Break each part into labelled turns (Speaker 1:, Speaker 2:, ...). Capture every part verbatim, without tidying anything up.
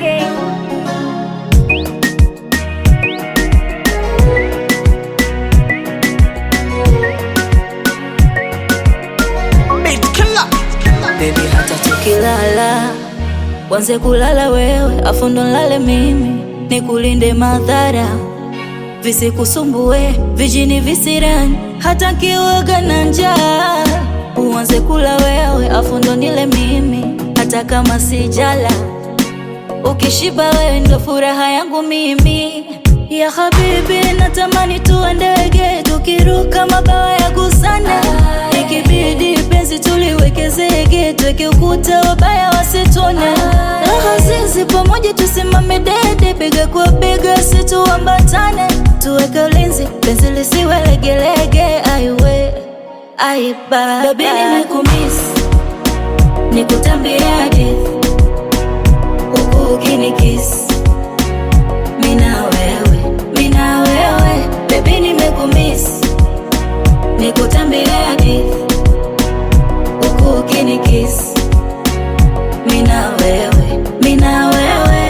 Speaker 1: Gang.
Speaker 2: Baby hata tukilala wanze kulala wewe afu ndo nilale mimi, nikulinde madhara visikusumbue vijini visirani, hata kiwaga na njaa uanze kula wewe afu ndo nile mimi, hata kama sijala ukishiba wewe ndo furaha yangu mimi. Ya habibi natamani tuwe ndege tukiruka mabawa ya gusana, ikibidi penzi tuliweke zege tuweke ukuta wabaya wasitone, raha zizi pamoja tusimame dede bega kwa bega situambatane, tuweke ulinzi penzi lisiwe legelege aiwe aiba. Baby nimekumiss nikutambie hadithi huku ukinikiss mina wewe mina wewe. Baby nimekumiss nikutambie hadithi huku ukinikiss mina wewe mina wewe.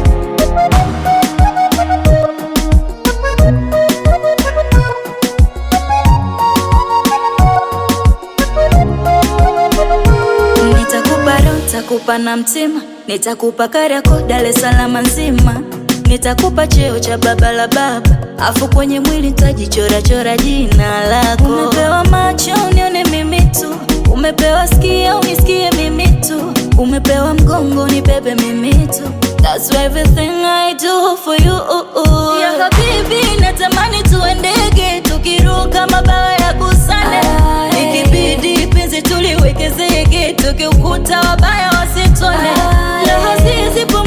Speaker 2: Nitakupa roho nitakupa na mtima, nitakupa Kariakoo Dar es Salaam nzima, nitakupa cheo cha baba la baba, afu kwenye mwili nitajichora chora jina lako. Umepewa macho unione mimi tu, umepewa sikia unisikie mimi tu, umepewa mgongo nibebe mimi tu. That's everything I do for you. Ya habibi natamani tuwe ndege tukiruka mabawa ya gusane, ikibidi penzi tuliweke zege tukiukuta wabaya wasitone, raha zizi